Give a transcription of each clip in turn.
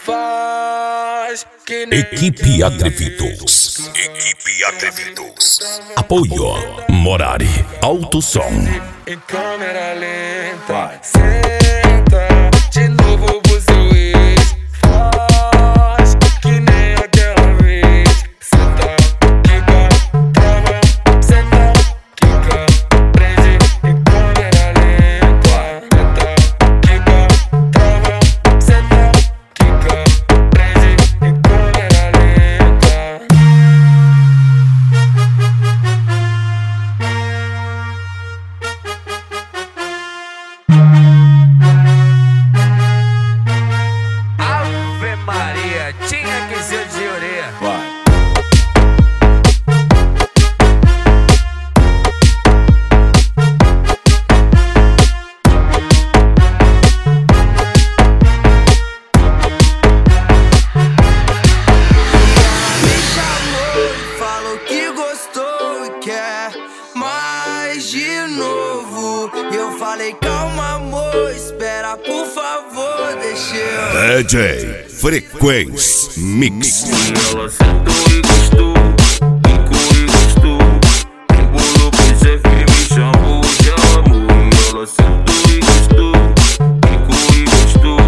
Faz que nem Equipe Atrevidos. Equipe Atrevidos. Apoio Morari Alto Som. em câmera lenta. Senta de novo você o ex. Faz que nem aquela vez. Senta, quica, trava. Senta, quica, prende em câmera lenta. Senta, quica, trava. Senta, quica, prende em câmera lenta. Ave Maria, tinha que ser de orelha. Me chamou e falou que gostou e quer mais de novo. E eu falei, calma amor, espera por favor, deixa eu. DJ Frequência Mix. Ela sentou e gostou, ficou e gostou. Embolou pro chefe e me chamou de amor. Ela sentou e gostou, ficou e gostou.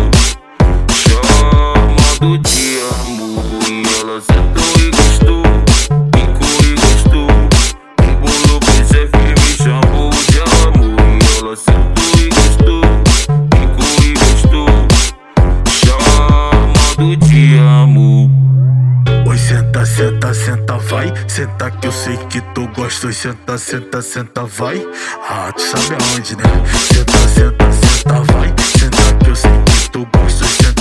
Chamado de amor. Ela sentou e gostou, ficou e gostou. Embolou pro chefe e me chamou de amor. Ela sentou e gostou, ficou e gostou. Chamado de amor. Oi, senta, senta, senta, vai. Senta que eu sei que tu gosta. Oi, senta, senta, senta, vai. Ah, tu sabe aonde, né? Senta, senta, senta, vai. Senta que eu sei que tu gosta. Oi, senta,